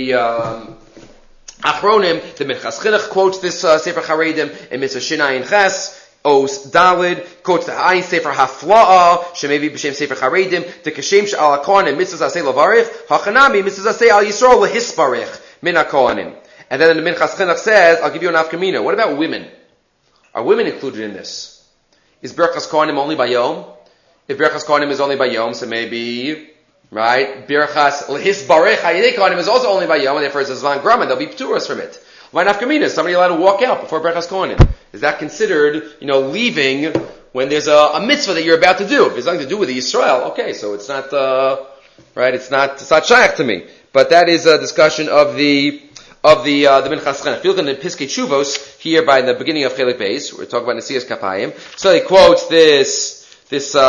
Achronim. The Minchas Chinuch quotes this Sefer Charedim in Mitzvah Shinayin Ches, Os Dalid, quotes the Ayin Sefer Hafla'a, Shemevi B'Shem Sefer Charedim, the Kashem Sh'al HaKohanim, Mitzvah Zasei Lavarich, Hachanami, Mitzvah Zasei Al Yisrael Lehisbarich, Min HaKohanim. And then the Minchas Chinuch says, I'll give you an afkamina. What about women? Are women included in this? Is Birchas Kohanim only by Yom? If Birchas Kohanim is only by Yom, so maybe, right, Birchas Lehisbarech HaYidei Kohanim is also only by Yom, and therefore it's a Zvan Grama, they'll be pturas from it. Why nafkamina? Is somebody allowed to walk out before Birchas Kohanim? Is that considered, leaving when there's a mitzvah that you're about to do? If it's nothing to do with the Yisrael, okay, so it's not, right, it's not shaykh to me. But that is a discussion of the Minchas Chinuch. If you look in the Piskei Tshuvos here by the beginning of Chelik Beis, we're talking about Nesias Kapayim. So he quotes this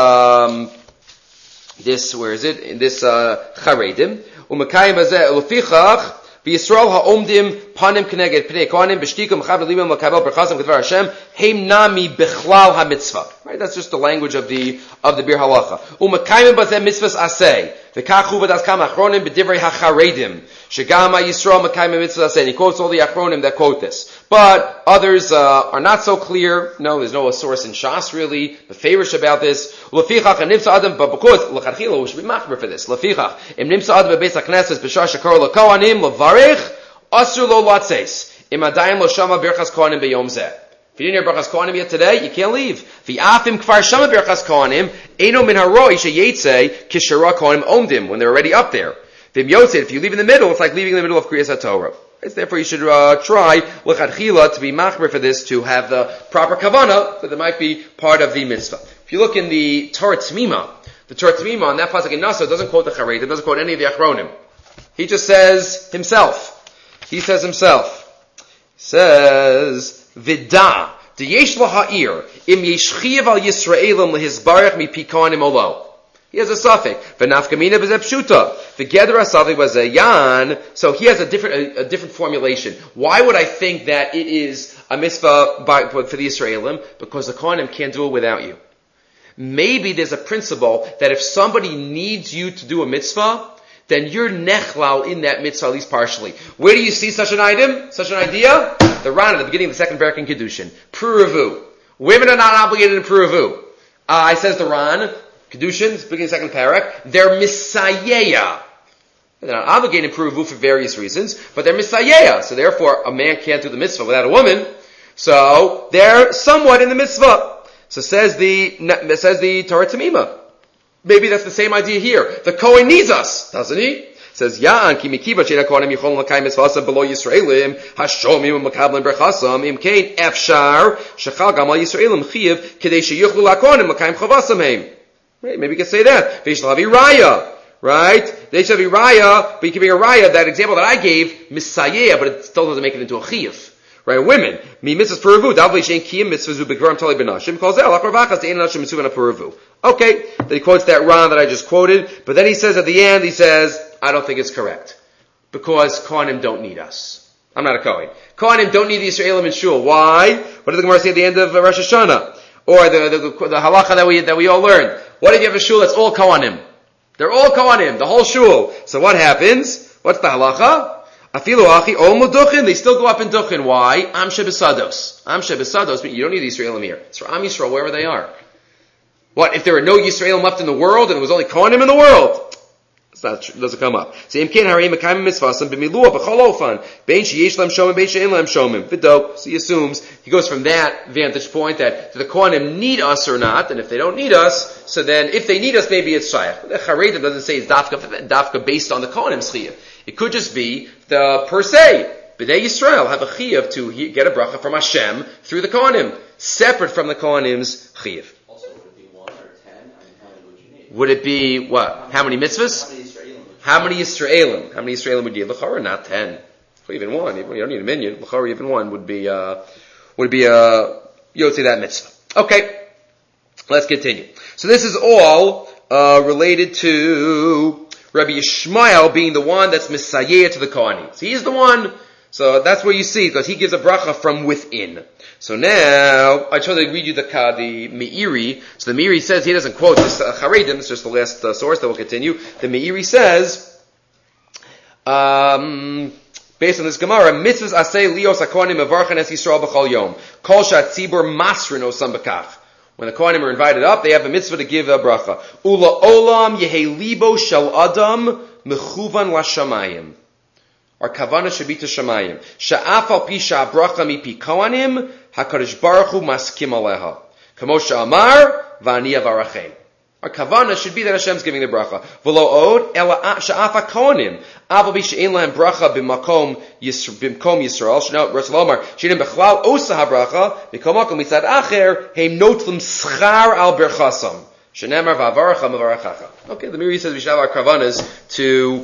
where is it? In this Charedim. U'mekayim bazeh ulefichach v'Yisrael ha'omdim panim keneged pnei kohanim b'shtikum chav libim l'kabel berchasam k'dvar Hashem heim nami bichlal ha'mitzvah. Right? That's just the language of the Bir Halacha. U'mekayim bazeh mitzvahs aseh. V'kachu v'das kam achronim b'divrei ha'charedim. Shegam ha'Yisrael mekayim mitzvahs aseh. And he quotes all the achronim that quote this. But others are not so clear. No, there's no source in Shas really, the favorish about this. L'fichach and nimsa adam, but because l'chadchila we should be machmer for this. L'fichach im nimsa adam bebeis hakneses b'shar shakor l'kohanim l'varich asur lo latzeis im adayim lo shama birchas kohanim b'yom zeh. If you didn't hear Birchas Kohanim yet today, you can't leave. V'afim kfar shama Birchas Kohanim eino min haroi sheyetze kishara Kohanim omdim, when they're already up there. V'im yotzei, if you leave in the middle, it's like leaving in the middle of Kriyas HaTorah. Therefore, you should try l'chadchila to be machmer for this, to have the proper kavanah that it might be part of the mitzvah. If you look in the Torah Tzmima on that pasuk in Naso doesn't quote the Charedim, doesn't quote any of the Achronim. He just says himself. He says Vida deyesh laha'ir im yeshchiv al Yisraelim lehisbarach mipi kohanim olo. He has a suffix. V'nafkamina b'zeh pshuta. The gedra suffix was a yan. So he has a different formulation. Why would I think that it is a mitzvah for the Yisraelim? Because the kohanim can't do it without you. Maybe there's a principle that if somebody needs you to do a mitzvah, then you're nechlal in that mitzvah, at least partially. Where do you see such an item, such an idea? The Ran at the beginning of the second parak in Kedushin. Puravu. Women are not obligated in Puravu. Says the Ran, Kedushin, beginning of the second parak, they're misayeya. They're not obligated in Puravu for various reasons, but they're misayeya. So therefore, a man can't do the mitzvah without a woman. So they're somewhat in the mitzvah. So says the Torah Tamima. Maybe that's the same idea here. The Kohen needs us, doesn't he? Says Ya'an ki mikiva she'ena kohanim yicholin l'kayim mitzvasam below Yisraelim hashomim u'makablim berchasam im kein efshar shechal gam al Yisraelim chiv kedei she'yuchlu l'kohanim l'kayim chavasam heim. Right? Maybe you can say that. V'yish lavi raya. Right? They should be raya, but you can bring a raya. That example that I gave, misayeh, but it still doesn't make it into a chiv. Right? Women. Mi mitzvahs puravu. Davli she'en kiyim mitzvahs u'begvarim tali benashim. Calls out lachravachas te'en nashim mitzvah puravu. Okay. Then he quotes that Ran that I just quoted. But then he says at the end, I don't think it's correct. Because Kohanim don't need us. I'm not a Kohen. Kohanim don't need the Yisraelim in Shul. Why? What did the Gemara say at the end of Rosh Hashanah? Or the halacha that we all learned. What if you have a Shul that's all Kohanim? They're all Kohanim, the whole Shul. So what happens? What's the halacha? Afilu achi ol muduchin. They still go up in duchin. Why? Am shebesados. Am shebesados. You don't need the Yisraelim here. It's for Am Yisrael wherever they are. What if there were no Yisraelim left in the world and there was only Kohanim in the world? It's not true. It doesn't come up. So imkin harim mekayim mitzvasim b'milua b'chol ofan bein sheyesh lem shomim bein she'en lem shomim v'do. So he assumes, he goes from that vantage point that do the kohanim need us or not, and if they don't need us, so then if they need us, maybe it's shayach. The Charedim doesn't say it's dafka based on the kohanim's chiyuv. It could just be the per se. B'nai Yisrael have a chiyuv to get a bracha from Hashem through the kohanim, separate from the kohanim's chiyuv. Also, would it be 1 or 10? I mean, how many would you need? Would it be what? How many mitzvahs? How many Yisraelim? How many Yisraelim would you need? L'chara, not 10. Even one. You don't need a minion. L'chara, even one would be Yotzi that mitzvah. Okay. Let's continue. So this is all, related to Rabbi Yishmael being the one that's Messiah to the Kohanim. So he's the one, so that's where you see, because he gives a bracha from within. So now, I tried to read you the Meiri. So the Meiri says, he doesn't quote this Charedim, it's just the last source that will continue. The Meiri says, based on this Gemara, mitzvahs asay lios hakohanim mevarchen es Yisrael b'chol yom. Kol shat tzibur masrin osam b'kach. When the kohanim are invited up, they have a mitzvah to give a bracha. Ula olam yehe libo shel adam mechuvan lashamayim. Our kavana should be to shamayim. Sha'af al pi sha'bracha mipi kohanim, HaKadosh Baruch Hu maskim aleha. Kamo she'amar, v'ani avarachem. Our kavana should be that Hashem's giving the bracha. V'lo od, ela sha'af ha-kohanim. Aval bi she'en lahem bracha b'makom Yisrael. Sh'no, Rasul Omar, she'en bechlal osa ha-bracha, b'kom makom mitzad acher, heim notlim schar al berchasam. She'nemar v'avaracham avarachacha. Okay, the Meiri says we should have our kavanas to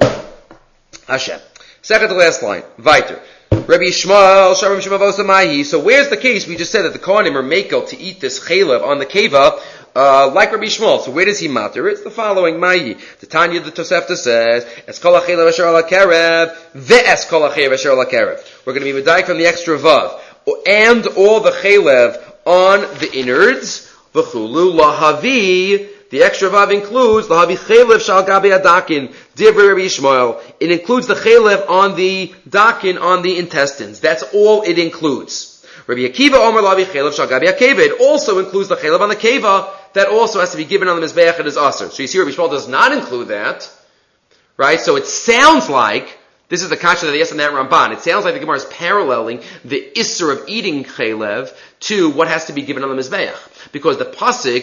Hashem. Second to last line. Weiter. Rabbi Yishmael, Sharem Shemavosa Mahi. So where's the case? We just said that the Kohanim are makel to eat this chalev on the keva, like Rabbi Yishmael. So where does he matter? It's the following, Mahi. The Tanya, the Tosefta says, Es kol ha-chalev asher ala kerev, ve'es kol ha-chalev asher ala kerev. We're going to be medayik from the extra vav. And all the chalev on the innards, v'chulu lahavi. The extra vav includes lahavi chalev shal gabi adakin, divrei Rabbi Yishmael. It includes the chalev on the dakin, on the intestines. That's all it includes. Rabbi Akiva Omer lahavi chalev shal gabi akeva. It also includes the chalev on the keva. That also has to be given on the mizbeach and is aser. So you see, Rabbi Yishmael does not include that, right? So it sounds like this is the kasha that they asked in that Ramban. It sounds like the Gemara is paralleling the isser of eating chalev to what has to be given on the mizbeach. Because this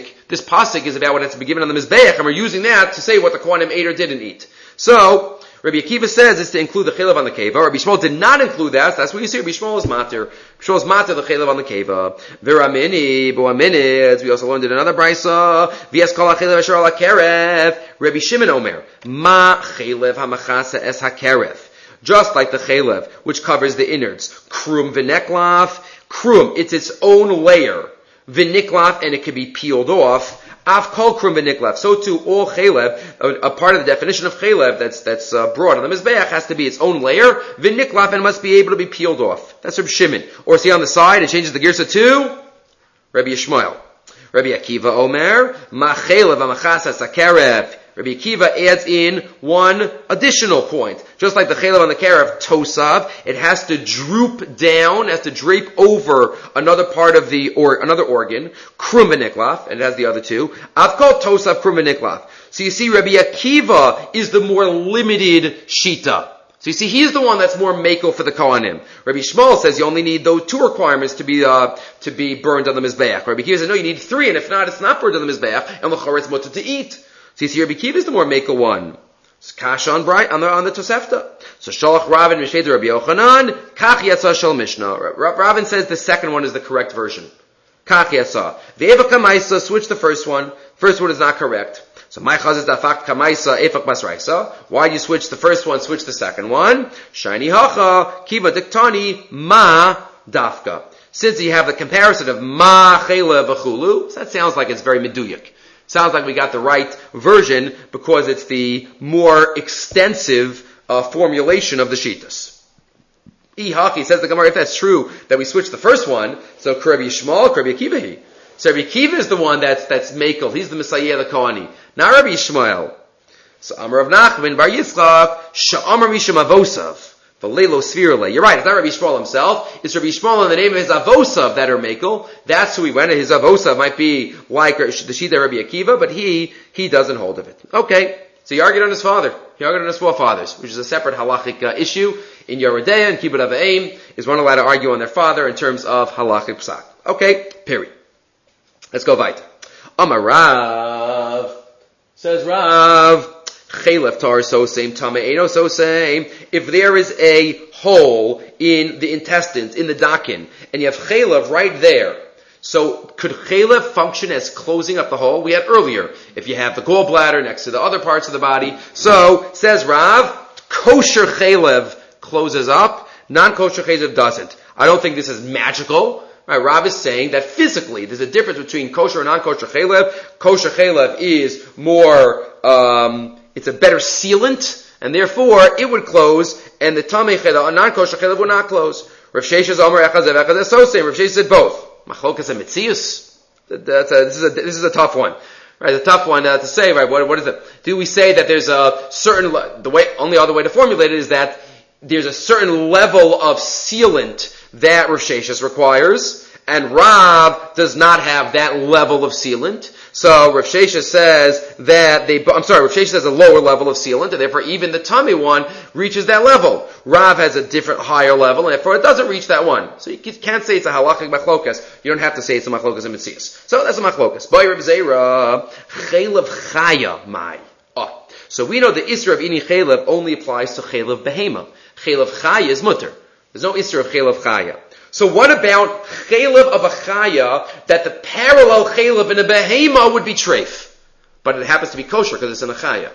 pasuk is about what has to be given on the mizbeach, and we're using that to say what the Kohanim ate or didn't eat. So, Rabbi Akiva says it's to include the chalev on the keva. Rabbi Yishmael did not include that, so that's what you see. Rabbi Yishmael is matir. Rabbi Yishmael is matir the chalev on the keva. V'ramini, bo'aminit, we also learned in another brisa, v'yes kol ha-chalev asher ala kerev, Rabbi Shimon Omer, ma chalev ha-machasa es ha-kerev. Just like the chalev, which covers the innards. Krum v'neklaf, krum, it's its own layer. V'niklaf, and it can be peeled off. Av kol krum v'niklaf. So too, all chalev, a part of the definition of chalev that's brought on the mizbeach has to be its own layer. V'niklaf, and must be able to be peeled off. That's Rabbi Shimon. Or see on the side, it changes the girsa to Rabbi Yishmael. Rabbi Akiva Omer, ma chalev ha'machasas ha'kerev. Rabbi Akiva adds in one additional point. Just like the chalev on the kerev, tosav, it has to droop down, has to drape over another part of another organ, krum v'niklaf, and it has the other two. I've called tosav krum v'niklaf. So you see, Rabbi Akiva is the more limited shita. So you see, he's the one that's more makel for the Kohanim. Rabbi Yishmael says you only need those two requirements to be burned on the mizbeach. Rabbi Akiva says no, you need three, and if not, it's not burned on the mizbeach, and l'chorah it's mutter to eat. So you see, Rabbi Akiva is the more makel one. It's kasha on the Tosefta. So Sholach Ravin Mished Rabbi Yochanan, Kach Yatsa Shel Mishnah. Ravin says the second one is the correct version. Kach Yatsa. Ve'evak Kamaisa, switch the first one. First one is not correct. So my chazis dafak Kamaisa Efak Basraisa. Why do you switch the first one, switch the second one? Shiny Hacha, Kiva Diktani, Ma Dafka. Since you have the comparison of Ma Chela V'chulu, so that sounds like it's very meduyik. Sounds like we got the right version because it's the more extensive formulation of the Shitas. Ihaki says the Gemara, if that's true, that we switch the first one, so Rabbi Yishmael, Rabbi Akiva. So Rabbi Akiva is the one that's makel. He's the Messiah of the Kohani. Not Rabbi Yishmael. So Amar of Nachman, Bar Yitzchak, Sha'amar Misham Avosav. You're right, it's not Rabbi Yishmael himself, it's Rabbi Yishmael in the name of his Avosav that are makel. That's who he went, his Avosav might be like the Shita Rabbi Akiva, but he doesn't hold of it. Okay, So he argued on his father. He argued on his forefathers, which is a separate halachic issue. In Yeridea and Kibbutz Avayim, is one allowed to argue on their father in terms of halachic psak. Okay, period. Let's go weiter. Amar Rav, says Rav, Chelef tar so same tameino so same. If there is a hole in the intestines, in the dakin, and you have chelef right there, so could chelef function as closing up the hole? We had earlier, if you have the gallbladder next to the other parts of the body. So, says Rav, kosher chelef closes up, non-kosher chelef doesn't. I don't think this is magical. Right, Rav is saying that physically, there's a difference between kosher and non-kosher chelef. Kosher chelef is more, it's a better sealant, and therefore it would close, and the tamei chelef, non-kosher chelef, would not close. Rav Sheshes Omer Echad Zev Echad so same. Rav Sheshes said both. Machlokas and Metzius. This is a tough one, right? A tough one to say, right? What is it? Do we say that there's a certain only other way to formulate it is that there's a certain level of sealant that Rav Sheshes requires, and Rav does not have that level of sealant. So Rav Sheshes says that Rav Sheshes has a lower level of sealant, and therefore even the tummy one reaches that level. Rav has a different higher level, and therefore it doesn't reach that one. So you can't say it's a halachic machlokas. You don't have to say it's a machlokas and mitzias. So that's a machlokas. By Rav Zera, chelev chaya mai. So we know the isra of eating chelev only applies to chelev behema. Chelev chaya is mutter. There's no isra of chelev chaya. So what about chelev of a chaya that the parallel chelev in a behema would be treif? But it happens to be kosher because it's in a chaya.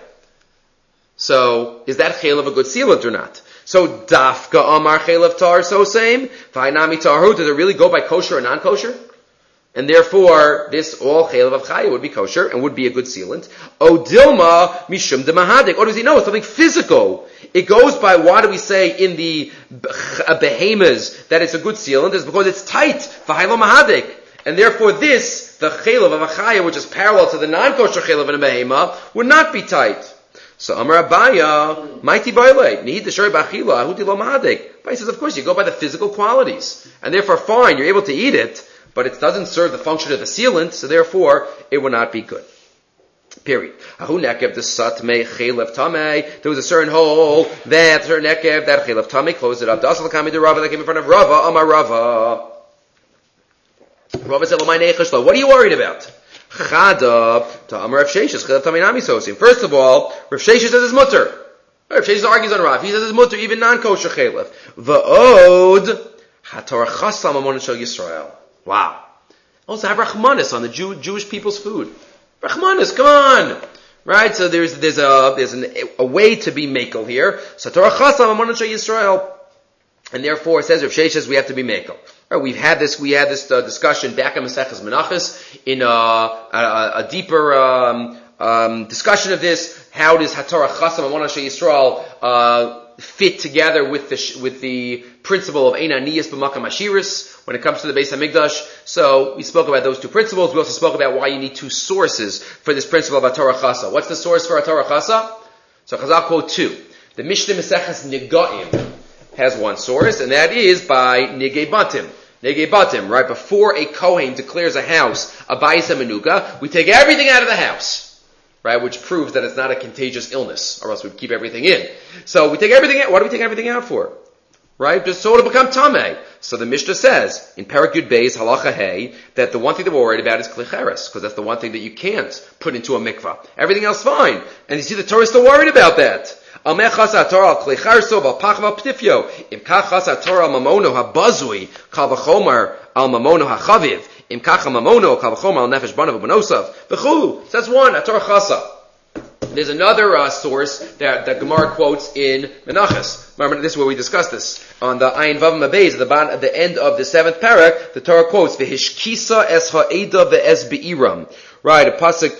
So is that chelev a good sealant or not? So dafka amar chelev tar so same. V'hainami tarhu, does it really go by kosher or non-kosher? And therefore, this all chelev of chaya would be kosher and would be a good sealant. O dilma mishum de mahadik. Or does he know it's something physical? It goes by, why do we say in the behemoths that it's a good sealant? It's because it's tight. V'hailo mahadik. And therefore this, the chelev of a chaya, which is parallel to the non-kosher chelev in a behema, would not be tight. So Amar Abaya, mighty baile, nihid d'shari b'achila, ahuti lo mahadik. But he says, of course, you go by the physical qualities. And therefore, fine, you're able to eat it, but it doesn't serve the function of the sealant, so therefore it will not be good. Period. There was a certain hole that certain nekev that chelev tamei closed it up. Dasal kami de Rava that came in front of Rava. Amar Rava. Rava said, what are you worried about? Chada to Amar Rav Sheshes chelev tamei nami sosim. First of all, Rav Sheshes says it's mutter. Rav Sheshes argues on Rav. He says it's mutter, even non-kosher chelev. Va'od hatorah chasam amon shel Yisrael. Wow. Also have Rachmanis on the Jewish people's food. Rachmanis, come on! Right? So there's a way to be makel here. So Torah chasam amon shel Yisrael. And therefore, it says Rav Sheshes, we have to be makel. Right, we had this discussion back in Maseches Menachos in a deeper discussion of this. How does Hatorah chasam amon shel Yisrael fit together with the principle of Ein Aniyas b'makam Ashiris when it comes to the Beis Hamikdash? So we spoke about those two principles. We also spoke about why you need two sources for this principle of Hatorah Chasa. What's the source for Hatorah Chasa? So Chazal quote two. The Mishnah Maseches Negaim has one source, and that is by Negei Batim. Negei Batim, right before a Kohen declares a house a Bayis HaMenuga, we take everything out of the house. Right, which proves that it's not a contagious illness, or else we'd keep everything in. So we take everything out. What do we take everything out for? Right, just so it'll become tamei. So the Mishnah says in Perek Yud Beis Halacha Hey that the one thing that we're worried about is klicheres, because that's the one thing that you can't put into a mikvah. Everything else fine, and you see the Torah is still worried about that. Ameh chasa Torah al klicherso al pachva ptifyo im kach chasa Torah al mamono habazui kal v'chomer al mamono hachaviv. Im kacha mamono kavachoma al nefesh banav u'banosav v'chulu. So that's one, Hatorah Chasa. There's another source that Gemara quotes in Menachos. Remember, this is where we discussed this on the Ayin Vav Mabez at the end of the 7th parak. The Torah quotes v'hishkisa es ha'eda ve'es be'iram. Right, a pasuk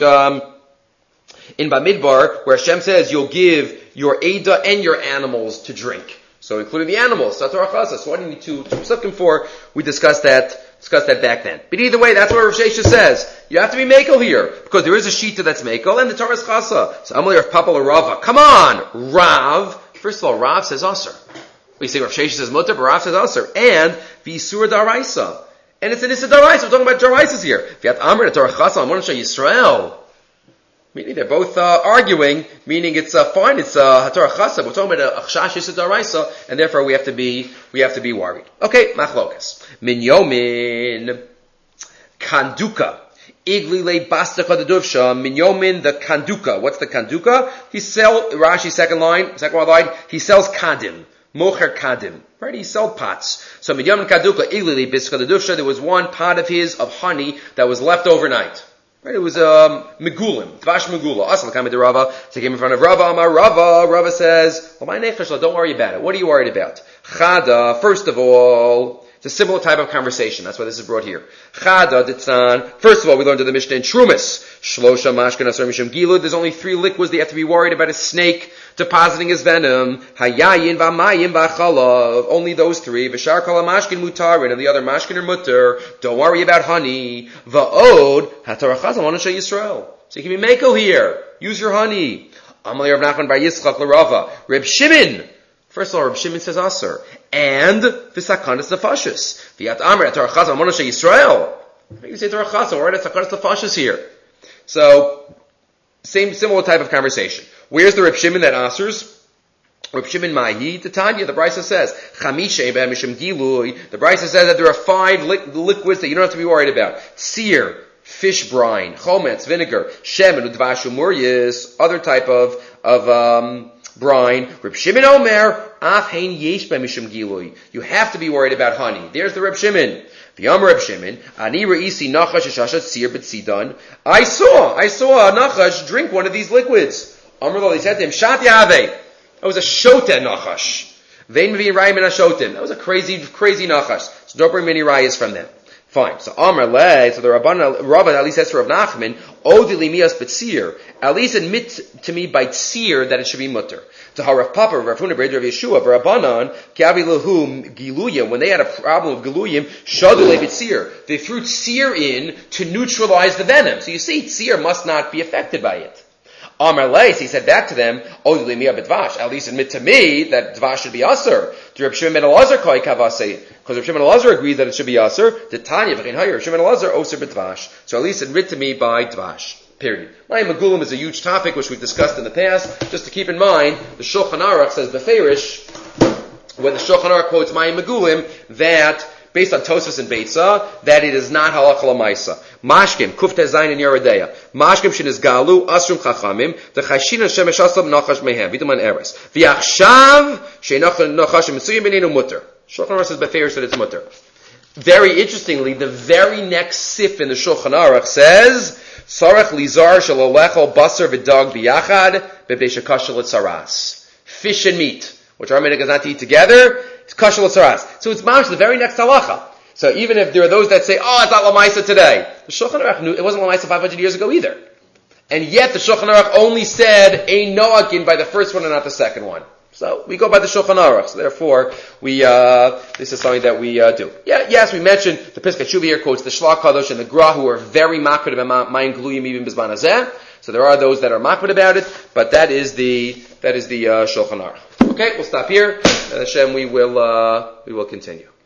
in Bamidbar where Hashem says you'll give your Eda and your animals to drink. So including the animals, Hatorah Chasa. So what do you need two psukim for? We discussed that back then. But either way, that's what Rav Sheshes says. You have to be makel here, because there is a shita that's makel, and the Torah is chasa. So Amalei Rav Papa Rava. Come on, Rav. First of all, Rav says aser. We say Rav Sheshes says mutter, but Rav says aser. And v'isur daraisa. And it's an issa daraisa. We're talking about daraisas here. V'yat amr Torah chasa amon shel Yisrael. Meaning they're both arguing, meaning it's fine, it's Hatorah Chasa, we're talking about a Chash Yisud Daraisa, and therefore we have to be worried. Okay, Machlokas. Min Yomin Kanduka. Iglile Bastaka Deduvsha, Min Yomin the Kanduka. What's the Kanduka? Rashi second line, he sells Kadim. Mocher Kadim. Right? He sold pots. So Min Yomin Kanduka, Iglile Bastaka Deduvsha, there was one pot of his, of honey, that was left overnight. Right? It was Megulim, Dvash Megula. Asal came to Rava, so he came in front of Rava, Amar Rava. Rava says, well, my nefesh, don't worry about it. What are you worried about? Chada, first of all, it's a similar type of conversation. That's why this is brought here. Chada, Ditzan. First of all, we learned in the Mishnah in Trumas. Shlosha, Mashkan, Asar, Misham, Gilud. There's only 3 liquids that you have to be worried about a snake depositing his venom. Hayayin, Vamayim, Vachalav. Only those 3. Vishar Kala Mashkin Mutarin, and the other Mashkin or Mutter. Don't worry about honey. Va'od, Hatarachaz, I want to show Yisrael. So you can be Mako here. Use your honey. Amalei Rav Nachman Bar Yitzchak L'Rava. Reb Shimon. First of all, Reb Shimon says Asar. And V'sakanas Nefashis. V'yat Amr Hatarachaz, I want to show Yisrael. You say Hatarachaz, we're at Sakanas Nefashis here. So, similar type of conversation. Where's the Reb Shimon that answers? Reb Shimon Mahi, Tanya, the Brisa says, Chamisha Misham Gilui. The Brisa says that there are 5 liquids that you don't have to be worried about. Seer, fish brine, chometz, vinegar, shemen, udvash, umuryis, other type of brine. Reb Shimon Omer, af hein yesh Misham Gilui. You have to be worried about honey. There's the Reb Shimon. The Amar Reb Shimon, Ani re'isi nachash shashat seer b'tzidan. I saw a nachash drink one of these liquids. Amar lo, he said to him, Shat Yahweh. That was a shoten nachash. Vein mevi rayim in a shoten. That was a crazy nachash. So don't bring many rayas from them. Fine. So Amar le, so the Rabban at least says to Rav Nachman, Odili mias b'tzir. At least admit to me by tzir that it should be mutter. To Harav Papa, Rav Huna Breder of Yeshua, Rabbanan, Kiavi Lahum Giluyim, when they had a problem with Giluyim, Shadu le b'tzir. They threw tzir in to neutralize the venom. So you see, tzir must not be affected by it. Amar Leis, he said back to them, Odili miya b'dvash. At least admit to me that dvash should be asur. To Reb Shimon ben Elazar koi kavasei, because Reb Shimon ben Elazar agreed that it should be asur. The Tanya v'chein hayir, Reb Shimon ben Elazar osur b'dvash. So at least admit to me by dvash. Period. Mayim Megulim is a huge topic which we've discussed in the past. Just to keep in mind, the Shulchan Aruch says beferish, when the Shulchan Aruch quotes Mayim Megulim, that based on Tosfos and Beitza, that it is not halacha l'maisa. Mashkim, kufte zayin in Yeredeya. Mashkim sheniz galu, asrum chachamim, the chayshina shemesh asab nachash mehem, v'itaman eres. V'yachshav, she'nachash mitzuyim b'neinu mutter. Shulchan Aruch says beferish that it's mutter. Very interestingly, the very next sif in the Shulchan Aruch says, Sarach lizar shalalechol basar v'dag biyachad, b'bei shekashel etzaras. Fish and meat, which our minhag is not to eat together, it's kashel etzaras. So it's mamash the very next halacha. So even if there are those that say, oh, it's not lamaisa today, the Shulchan Aruch knew it wasn't lamaisa 500 years ago either. And yet the Shulchan Aruch only said ein noakin by the first one and not the second one. So we go by the Shulchan Aruch. So therefore, this is something that we do. Yes, we mentioned the Pesach Shuva here quotes the Shlach Kadosh and the Gra, who are very makbid about Mayin Gluyim even bizman hazeh. So there are those that are makbid about it, but that is the Shulchan Aruch. Okay, we'll stop here. Hashem, we will continue.